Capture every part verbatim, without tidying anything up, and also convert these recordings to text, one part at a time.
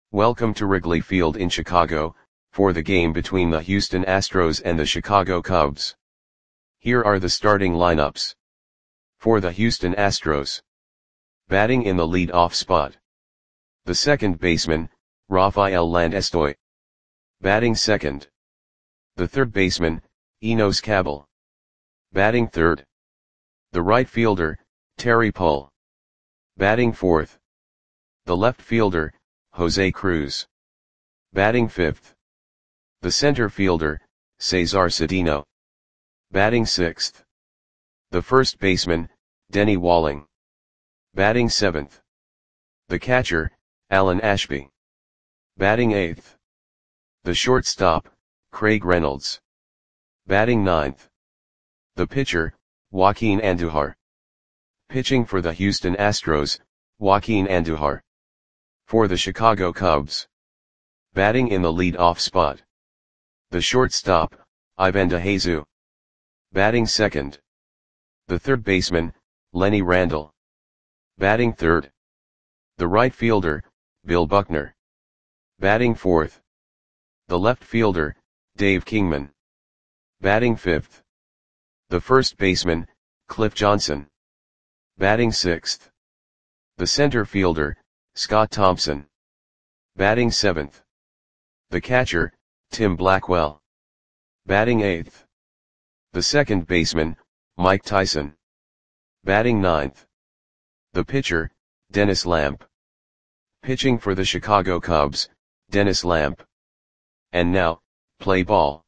Welcome to Wrigley Field in Chicago, for the game between the Houston Astros and the Chicago Cubs. Here are the starting lineups. For the Houston Astros. Batting in the lead-off spot. The second baseman, Rafael Landestoy. Batting second. The third baseman, Enos Cabell. Batting third. The right fielder, Terry Pull. Batting fourth. The left fielder, Jose Cruz. Batting fifth. The center fielder, Cesar Cedeno. Batting sixth. The first baseman, Denny Walling. Batting seventh. The catcher, Alan Ashby. Batting eighth. The shortstop, Craig Reynolds. Batting ninth. The pitcher, Joaquin Andujar. Pitching for the Houston Astros, Joaquin Andujar. For the Chicago Cubs. Batting in the lead-off spot. The shortstop, Ivan DeJesus. Batting second. The third baseman, Lenny Randle. Batting third. The right fielder, Bill Buckner. Batting fourth. The left fielder, Dave Kingman. Batting fifth. The first baseman, Cliff Johnson. Batting sixth. The center fielder, Scott Thompson. Batting seventh. The catcher, Tim Blackwell. Batting eighth. The second baseman, Mike Tyson. Batting ninth. The pitcher, Dennis Lamp. Pitching for the Chicago Cubs, Dennis Lamp. And now, play ball.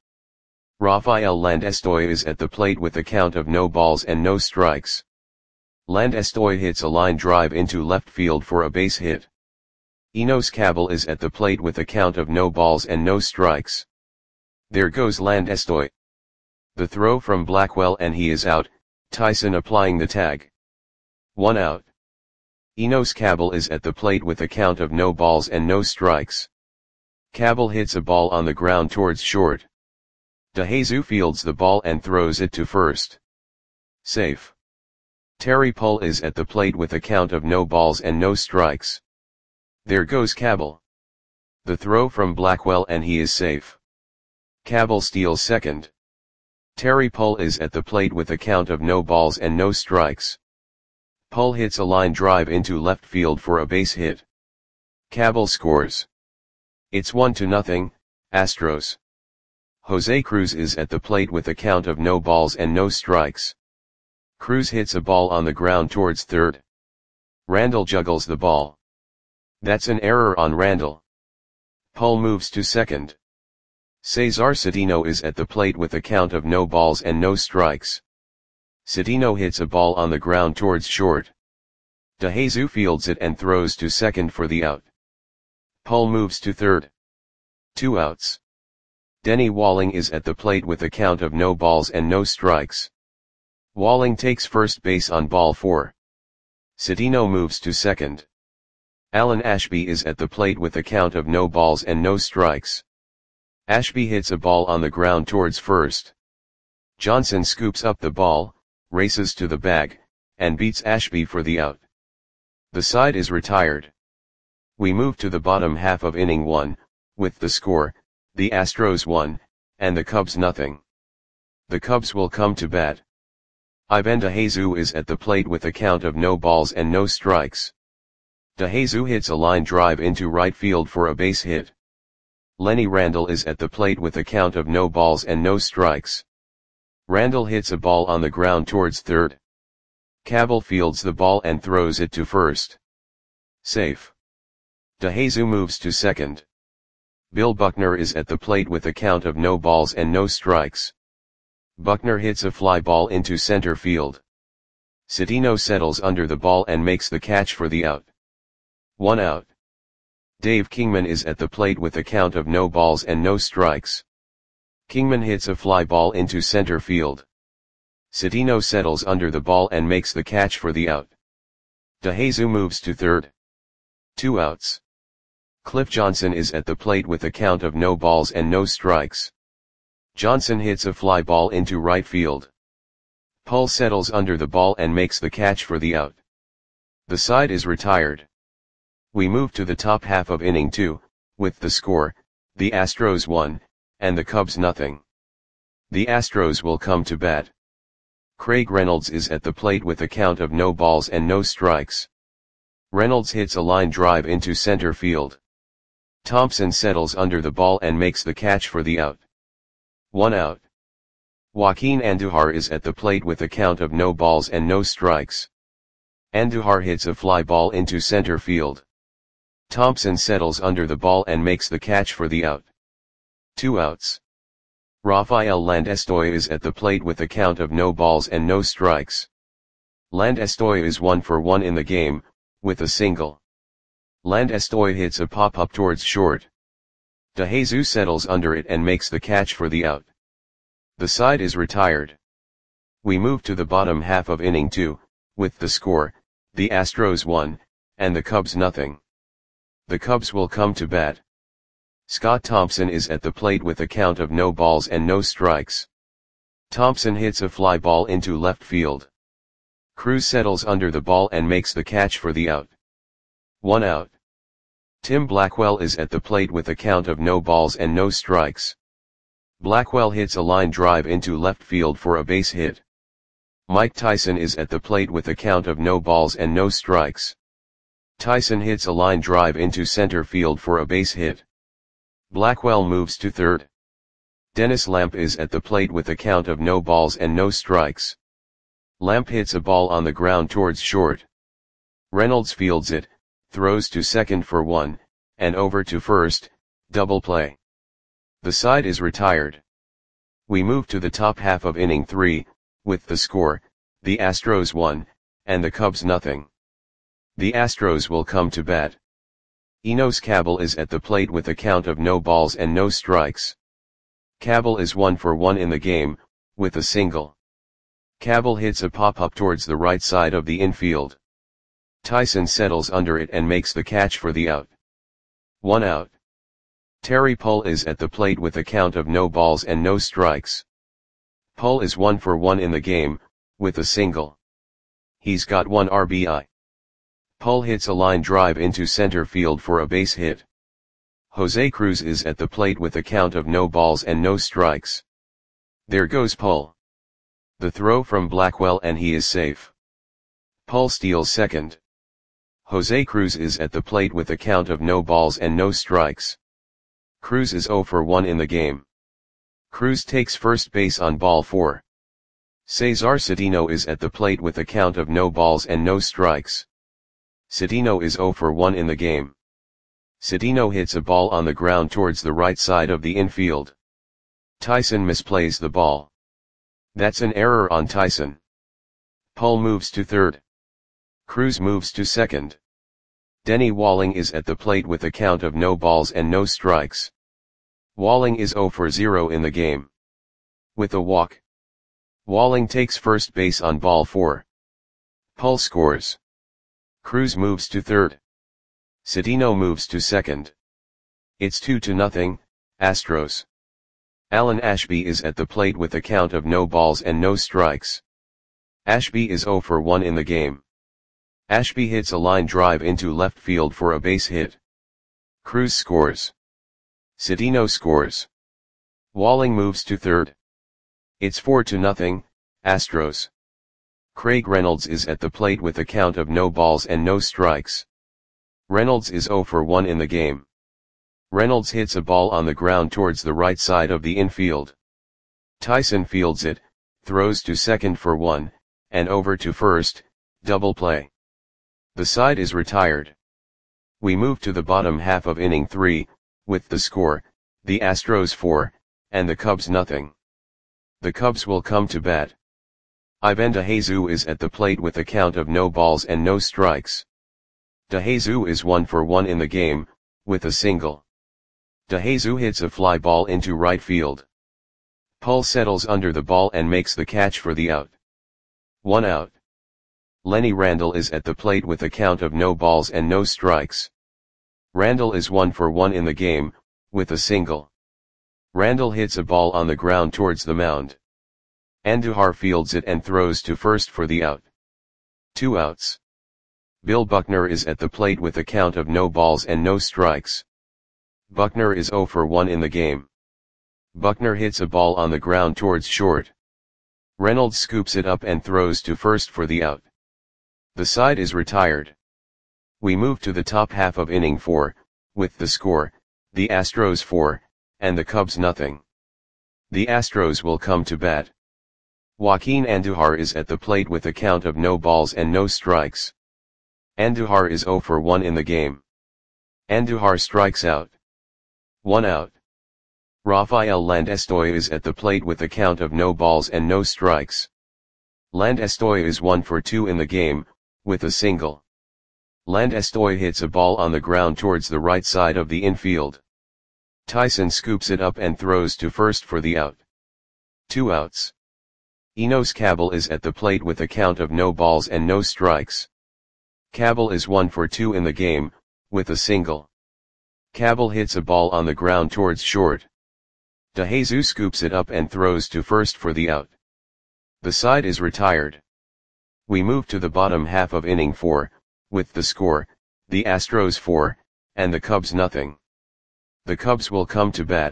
Rafael Landestoy is at the plate with a count of no balls and no strikes. Landestoy hits a line drive into left field for a base hit. Enos Cabell is at the plate with a count of no balls and no strikes. There goes Landestoy. The throw from Blackwell and he is out, Tyson applying the tag. One out. Enos Cabell is at the plate with a count of no balls and no strikes. Cabell hits a ball on the ground towards short. DeJesus fields the ball and throws it to first. Safe. Terry Pull is at the plate with a count of no balls and no strikes. There goes Cabell. The throw from Blackwell and he is safe. Cabell steals second. Terry Pull is at the plate with a count of no balls and no strikes. Pull hits a line drive into left field for a base hit. Cabell scores. It's one to nothing, Astros. Jose Cruz is at the plate with a count of no balls and no strikes. Cruz hits a ball on the ground towards third. Randle juggles the ball. That's an error on Randle. Pull moves to second. Cesar Cedeno is at the plate with a count of no balls and no strikes. Cedeno hits a ball on the ground towards short. DeJesus fields it and throws to second for the out. Pull moves to third. Two outs. Denny Walling is at the plate with a count of no balls and no strikes. Walling takes first base on ball four. Cedeno moves to second. Alan Ashby is at the plate with a count of no balls and no strikes. Ashby hits a ball on the ground towards first. Johnson scoops up the ball, races to the bag, and beats Ashby for the out. The side is retired. We move to the bottom half of inning one, with the score, the Astros one, and the Cubs nothing. The Cubs will come to bat. Ivan DeJesus is at the plate with a count of no balls and no strikes. DeJesus hits a line drive into right field for a base hit. Lenny Randle is at the plate with a count of no balls and no strikes. Randle hits a ball on the ground towards third. Cabell fields the ball and throws it to first. Safe. DeJesus moves to second. Bill Buckner is at the plate with a count of no balls and no strikes. Buckner hits a fly ball into center field. Cedeno settles under the ball and makes the catch for the out. One out. Dave Kingman is at the plate with a count of no balls and no strikes. Kingman hits a fly ball into center field. Cedeno settles under the ball and makes the catch for the out. DeJesus moves to third. Two outs. Cliff Johnson is at the plate with a count of no balls and no strikes. Johnson hits a fly ball into right field. Pull settles under the ball and makes the catch for the out. The side is retired. We move to the top half of inning two, With the score, the Astros won, and the Cubs nothing. The Astros will come to bat. Craig Reynolds is at the plate with a count of no balls and no strikes. Reynolds hits a line drive into center field. Thompson settles under the ball and makes the catch for the out. One out. Joaquin Andujar is at the plate with a count of no balls and no strikes. Andujar hits a fly ball into center field. Thompson settles under the ball and makes the catch for the out. Two outs. Rafael Landestoy is at the plate with a count of no balls and no strikes. Landestoy is one for one in the game, with a single. Landestoy hits a pop-up towards short. DeJesus settles under it and makes the catch for the out. The side is retired. We move to the bottom half of inning two, with the score, the Astros won, and the Cubs nothing. The Cubs will come to bat. Scott Thompson is at the plate with a count of no balls and no strikes. Thompson hits a fly ball into left field. Cruz settles under the ball and makes the catch for the out. One out. Tim Blackwell is at the plate with a count of no balls and no strikes. Blackwell hits a line drive into left field for a base hit. Mike Tyson is at the plate with a count of no balls and no strikes. Tyson hits a line drive into center field for a base hit. Blackwell moves to third. Dennis Lamp is at the plate with a count of no balls and no strikes. Lamp hits a ball on the ground towards short. Reynolds fields it, throws to second for one, and over to first, double play. The side is retired. We move to the top half of inning three, with the score, the Astros won, and the Cubs nothing. The Astros will come to bat. Enos Cabell is at the plate with a count of no balls and no strikes. Cabell is one for one in the game, with a single. Cabell hits a pop-up towards the right side of the infield. Tyson settles under it and makes the catch for the out. One out. Terry Pull is at the plate with a count of no balls and no strikes. Pull is one for one in the game, with a single. He's got one R B I. Pull hits a line drive into center field for a base hit. Jose Cruz is at the plate with a count of no balls and no strikes. There goes Pull. The throw from Blackwell and he is safe. Pull steals second. Jose Cruz is at the plate with a count of no balls and no strikes. Cruz is zero for one in the game. Cruz takes first base on ball four. Cesar Cedeno is at the plate with a count of no balls and no strikes. Cedeno is zero for one in the game. Cedeno hits a ball on the ground towards the right side of the infield. Tyson misplays the ball. That's an error on Tyson. Pull moves to third. Cruz moves to second. Denny Walling is at the plate with a count of no balls and no strikes. Walling is zero for zero in the game. With a walk. Walling takes first base on ball four. Pull scores. Cruz moves to third. Cedeno moves to second. It's two to nothing, Astros. Alan Ashby is at the plate with a count of no balls and no strikes. Ashby is zero for one in the game. Ashby hits a line drive into left field for a base hit. Cruz scores. Cedeno scores. Walling moves to third. It's four to nothing, Astros. Craig Reynolds is at the plate with a count of no balls and no strikes. Reynolds is zero for one in the game. Reynolds hits a ball on the ground towards the right side of the infield. Tyson fields it, throws to second for one, and over to first, double play. The side is retired. We move to the bottom half of inning three, with the score, the Astros four, and the Cubs nothing. The Cubs will come to bat. Ivan DeJesus is at the plate with a count of no balls and no strikes. DeJesus is one for one in the game, with a single. DeJesus hits a fly ball into right field. Pull settles under the ball and makes the catch for the out. One out. Lenny Randle is at the plate with a count of no balls and no strikes. Randle is one for one in the game, with a single. Randle hits a ball on the ground towards the mound. Andujar fields it and throws to first for the out. Two outs. Bill Buckner is at the plate with a count of no balls and no strikes. Buckner is zero for one in the game. Buckner hits a ball on the ground towards short. Reynolds scoops it up and throws to first for the out. The side is retired. We move to the top half of inning four, with the score, the Astros four, and the Cubs nothing. The Astros will come to bat. Joaquin Andujar is at the plate with a count of no balls and no strikes. Andujar is zero for one in the game. Andujar strikes out. One out. Rafael Landestoy is at the plate with a count of no balls and no strikes. Landestoy is one for two in the game, with a single. Landestoy hits a ball on the ground towards the right side of the infield. Tyson scoops it up and throws to first for the out. Two outs. Enos Cabell is at the plate with a count of no balls and no strikes. Cabell is one for two in the game, with a single. Cabell hits a ball on the ground towards short. DeJesus scoops it up and throws to first for the out. The side is retired. We move to the bottom half of inning four, with the score, the Astros four, and the Cubs nothing. The Cubs will come to bat.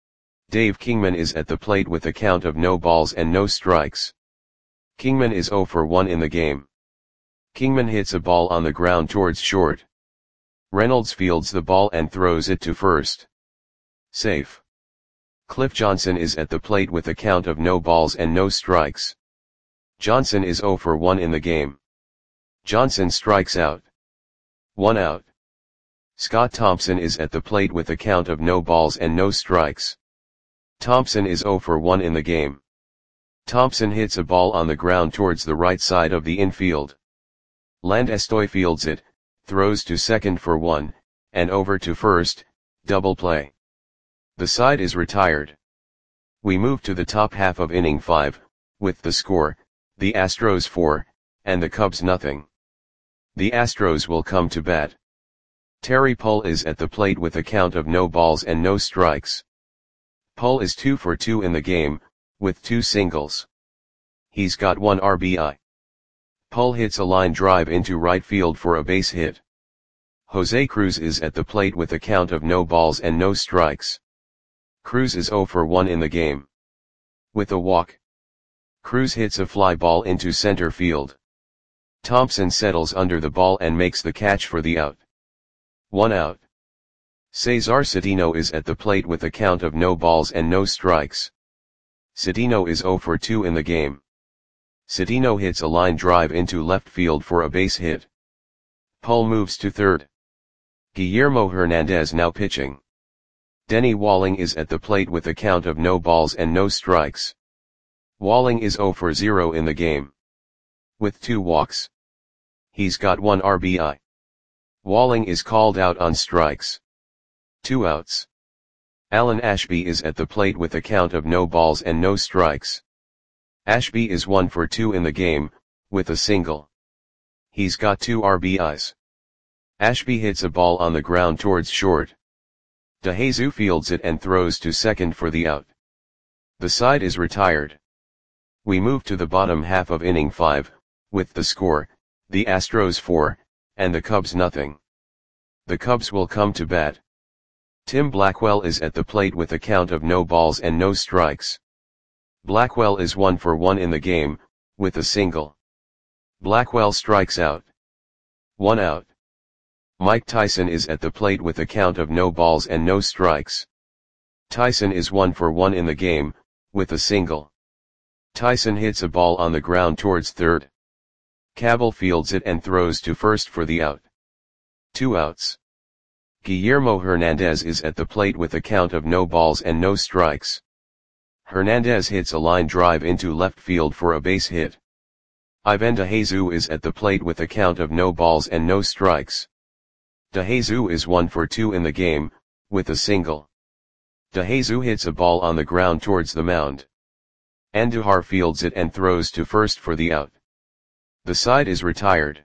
Dave Kingman is at the plate with a count of no balls and no strikes. Kingman is zero for one in the game. Kingman hits a ball on the ground towards short. Reynolds fields the ball and throws it to first. Safe. Cliff Johnson is at the plate with a count of no balls and no strikes. Johnson is zero for one in the game. Johnson strikes out. One out. Scott Thompson is at the plate with a count of no balls and no strikes. Thompson is zero for one in the game. Thompson hits a ball on the ground towards the right side of the infield. Landestoy fields it, throws to second for one, and over to first, double play. The side is retired. We move to the top half of inning five, with the score, the Astros four, and the Cubs nothing. The Astros will come to bat. Terry Pull is at the plate with a count of no balls and no strikes. Pull is two for two in the game, with two singles. He's got one R B I. Pull hits a line drive into right field for a base hit. Jose Cruz is at the plate with a count of no balls and no strikes. Cruz is zero for one in the game. With a walk. Cruz hits a fly ball into center field. Thompson settles under the ball and makes the catch for the out. One out. Cesar Cedeno is at the plate with a count of no balls and no strikes. Cedeno is zero for two in the game. Cedeno hits a line drive into left field for a base hit. Pull moves to third. Guillermo Hernandez now pitching. Denny Walling is at the plate with a count of no balls and no strikes. Walling is zero for zero in the game. With two walks. He's got one R B I. Walling is called out on strikes. Two outs. Alan Ashby is at the plate with a count of no balls and no strikes. Ashby is one for two in the game, with a single. He's got two R B Is. Ashby hits a ball on the ground towards short. DeJesus fields it and throws to second for the out. The side is retired. We move to the bottom half of inning five, with the score, the Astros four, and the Cubs nothing. The Cubs will come to bat. Tim Blackwell is at the plate with a count of no balls and no strikes. Blackwell is one for one in the game, with a single. Blackwell strikes out. One out. Mike Tyson is at the plate with a count of no balls and no strikes. Tyson is one for one in the game, with a single. Tyson hits a ball on the ground towards third. Cabell fields it and throws to first for the out. Two outs. Guillermo Hernandez is at the plate with a count of no balls and no strikes. Hernandez hits a line drive into left field for a base hit. Ivan DeJesus is at the plate with a count of no balls and no strikes. DeJesus is one for two in the game, with a single. DeJesus hits a ball on the ground towards the mound. Andujar fields it and throws to first for the out. The side is retired.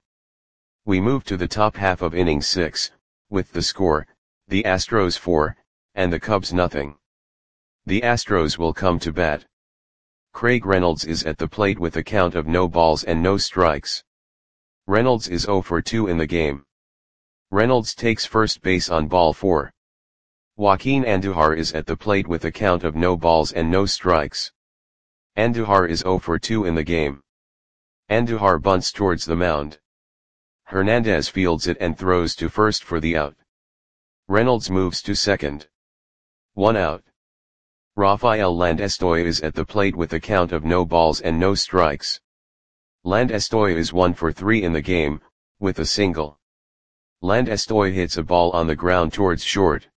We move to the top half of inning six, with the score, the Astros four, and the Cubs nothing. The Astros will come to bat. Craig Reynolds is at the plate with a count of no balls and no strikes. Reynolds is zero for two in the game. Reynolds takes first base on ball four. Joaquin Andujar is at the plate with a count of no balls and no strikes. Andujar is zero for two in the game. Andujar bunts towards the mound. Hernandez fields it and throws to first for the out. Reynolds moves to second. One out. Rafael Landestoy is at the plate with a count of no balls and no strikes. Landestoy is one for three in the game, with a single. Landestoy hits a ball on the ground towards short.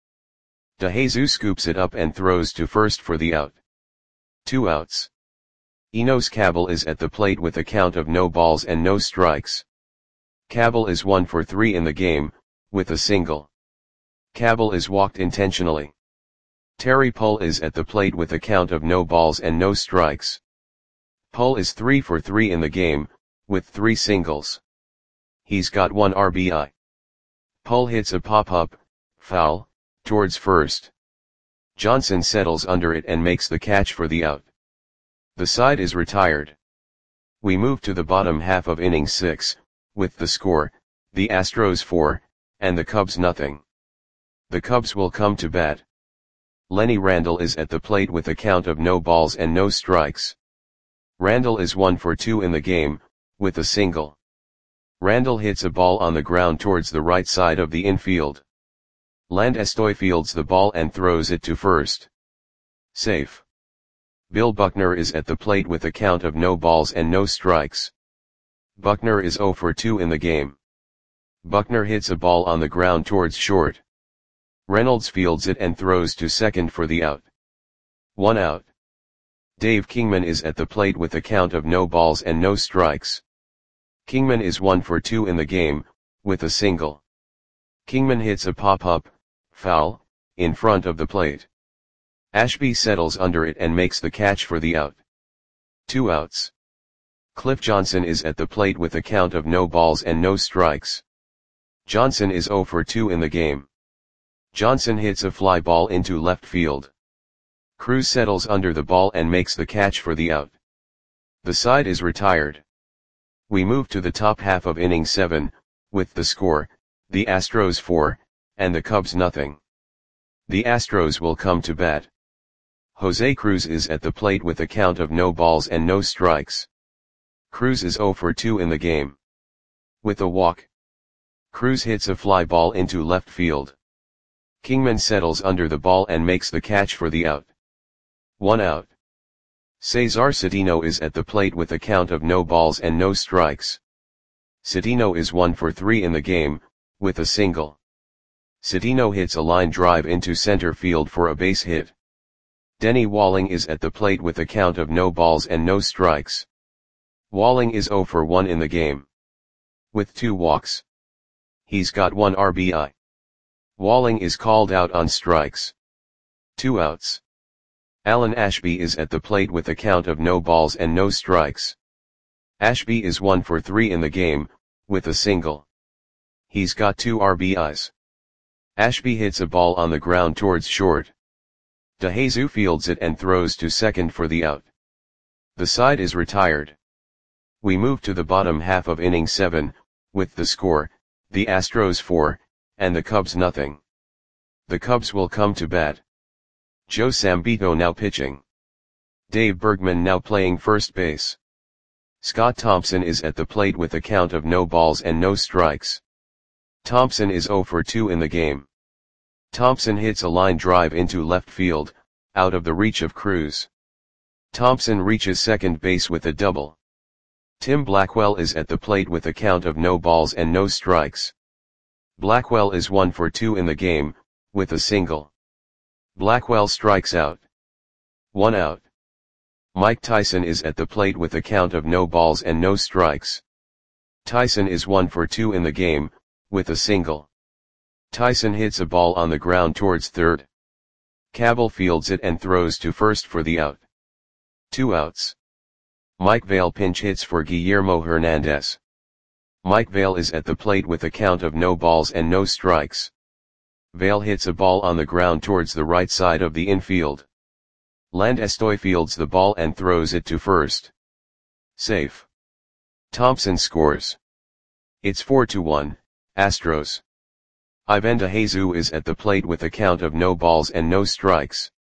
DeJesus scoops it up and throws to first for the out. Two outs. Enos Cabell is at the plate with a count of no balls and no strikes. Cabell is one for three in the game, with a single. Cabell is walked intentionally. Terry Pull is at the plate with a count of no balls and no strikes. Pull is three for three in the game, with three singles. He's got one R B I. Pull hits a pop-up, foul, towards first. Johnson settles under it and makes the catch for the out. The side is retired. We move to the bottom half of inning six, with the score, the Astros four, and the Cubs nothing. The Cubs will come to bat. Lenny Randle is at the plate with a count of no balls and no strikes. Randle is one for two in the game, with a single. Randle hits a ball on the ground towards the right side of the infield. Landestoy fields the ball and throws it to first. Safe. Bill Buckner is at the plate with a count of no balls and no strikes. Buckner is zero for two in the game. Buckner hits a ball on the ground towards short. Reynolds fields it and throws to second for the out. One out. Dave Kingman is at the plate with a count of no balls and no strikes. Kingman is one for two in the game, with a single. Kingman hits a pop-up, foul, in front of the plate. Ashby settles under it and makes the catch for the out. Two outs. Cliff Johnson is at the plate with a count of no balls and no strikes. Johnson is zero for two in the game. Johnson hits a fly ball into left field. Cruz settles under the ball and makes the catch for the out. The side is retired. We move to the top half of inning seven, with the score, the Astros four, and the Cubs nothing. The Astros will come to bat. Jose Cruz is at the plate with a count of no balls and no strikes. Cruz is zero for two in the game. With a walk. Cruz hits a fly ball into left field. Kingman settles under the ball and makes the catch for the out. One out. Cesar Cedeno is at the plate with a count of no balls and no strikes. Cedeno is one for three in the game, with a single. Cedeno hits a line drive into center field for a base hit. Denny Walling is at the plate with a count of no balls and no strikes. Walling is zero for one in the game. With two walks. He's got one R B I. Walling is called out on strikes. Two outs. Alan Ashby is at the plate with a count of no balls and no strikes. Ashby is one for three in the game, with a single. He's got two R B Is. Ashby hits a ball on the ground towards short. DeJesus fields it and throws to second for the out. The side is retired. We move to the bottom half of inning seven, with the score, the Astros four, and the Cubs nothing. The Cubs will come to bat. Joe Sambito now pitching. Dave Bergman now playing first base. Scott Thompson is at the plate with a count of no balls and no strikes. Thompson is zero for two in the game. Thompson hits a line drive into left field, out of the reach of Cruz. Thompson reaches second base with a double. Tim Blackwell is at the plate with a count of no balls and no strikes. Blackwell is one for two in the game, with a single. Blackwell strikes out. One out. Mike Tyson is at the plate with a count of no balls and no strikes. Tyson is one for two in the game, with a single. Tyson hits a ball on the ground towards third. Cabell fields it and throws to first for the out. Two outs. Mike Vail pinch hits for Guillermo Hernandez. Mike Vail is at the plate with a count of no balls and no strikes. Vail hits a ball on the ground towards the right side of the infield. Landestoy fields the ball and throws it to first. Safe. Thompson scores. It's four to one, Astros. Ivan DeJesus is at the plate with a count of no balls and no strikes.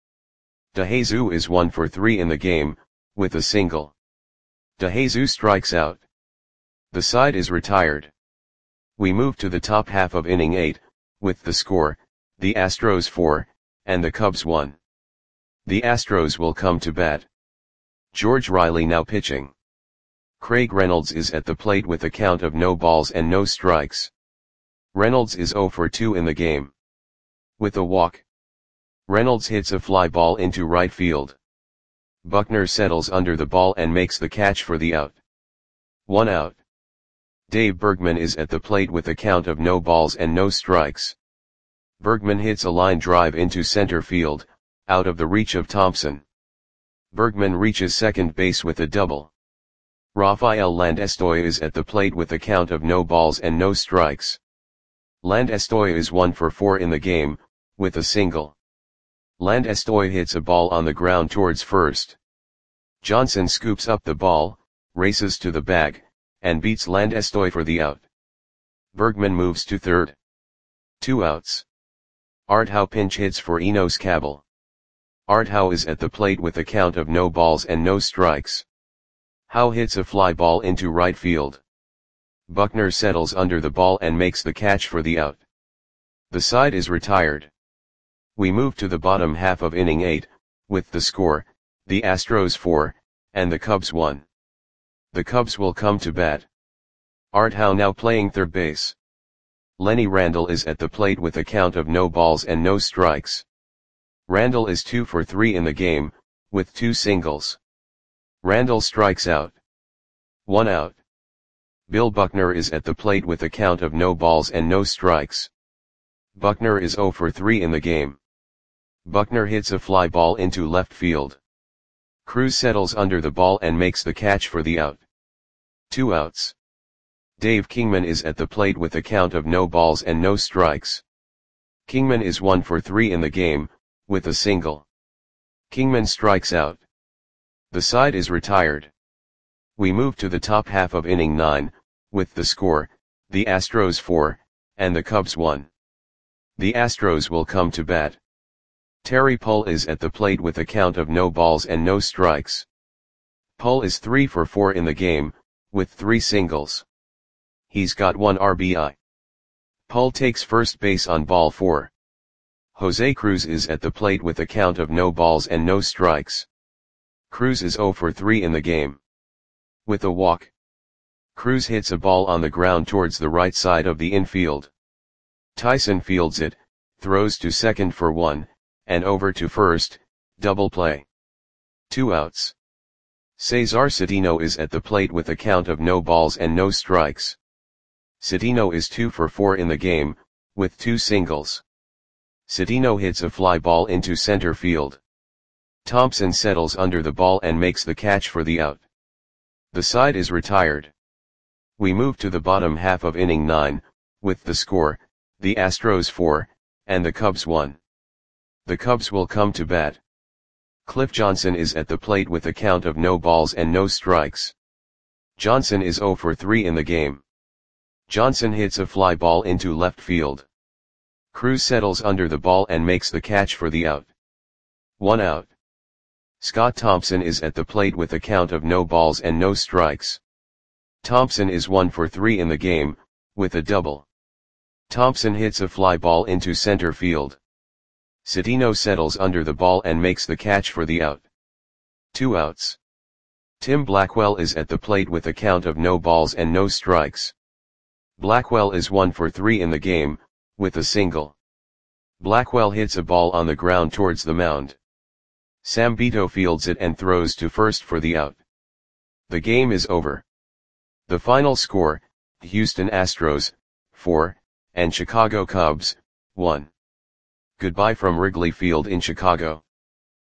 DeJesus is one for three in the game, with a single. DeJesus strikes out. The side is retired. We move to the top half of inning eight, with the score, the Astros four, and the Cubs one. The Astros will come to bat. George Riley now pitching. Craig Reynolds is at the plate with a count of no balls and no strikes. Reynolds is zero for two in the game. With a walk. Reynolds hits a fly ball into right field. Buckner settles under the ball and makes the catch for the out. One out. Dave Bergman is at the plate with a count of no balls and no strikes. Bergman hits a line drive into center field, out of the reach of Thompson. Bergman reaches second base with a double. Rafael Landestoy is at the plate with a count of no balls and no strikes. Landestoy is one for four in the game, with a single. Landestoy hits a ball on the ground towards first. Johnson scoops up the ball, races to the bag, and beats Landestoy for the out. Bergman moves to third. Two outs. Art Howe pinch hits for Enos Cabell. Art Howe is at the plate with a count of no balls and no strikes. Howe hits a fly ball into right field. Buckner settles under the ball and makes the catch for the out. The side is retired. We move to the bottom half of inning eight, with the score, the Astros four, and the Cubs one. The Cubs will come to bat. Art Howe now playing third base. Lenny Randle is at the plate with a count of no balls and no strikes. Randle is two for three in the game, with two singles. Randle strikes out. One out. Bill Buckner is at the plate with a count of no balls and no strikes. Buckner is zero for three in the game. Buckner hits a fly ball into left field. Cruz settles under the ball and makes the catch for the out. Two outs. Dave Kingman is at the plate with a count of no balls and no strikes. Kingman is one for three in the game, with a single. Kingman strikes out. The side is retired. We move to the top half of inning nine, with the score, the Astros four, and the Cubs one. The Astros will come to bat. Terry Pull is at the plate with a count of no balls and no strikes. Pull is three for four in the game, with three singles. He's got one R B I. Pull takes first base on ball four. Jose Cruz is at the plate with a count of no balls and no strikes. Cruz is zero for three in the game. With a walk. Cruz hits a ball on the ground towards the right side of the infield. Tyson fields it, throws to second for one, and over to first, double play. Two outs. Cesar Cedeno is at the plate with a count of no balls and no strikes. Cedeno is two for four in the game, with two singles. Cedeno hits a fly ball into center field. Thompson settles under the ball and makes the catch for the out. The side is retired. We move to the bottom half of inning nine, with the score, the Astros four, and the Cubs one. The Cubs will come to bat. Cliff Johnson is at the plate with a count of no balls and no strikes. Johnson is zero for three in the game. Johnson hits a fly ball into left field. Cruz settles under the ball and makes the catch for the out. One out. Scott Thompson is at the plate with a count of no balls and no strikes. Thompson is one for three in the game, with a double. Thompson hits a fly ball into center field. Cedeno settles under the ball and makes the catch for the out. Two outs. Tim Blackwell is at the plate with a count of no balls and no strikes. Blackwell is one for three in the game, with a single. Blackwell hits a ball on the ground towards the mound. Sam Bito fields it and throws to first for the out. The game is over. The final score, Houston Astros, four, and Chicago Cubs, one. Goodbye from Wrigley Field in Chicago.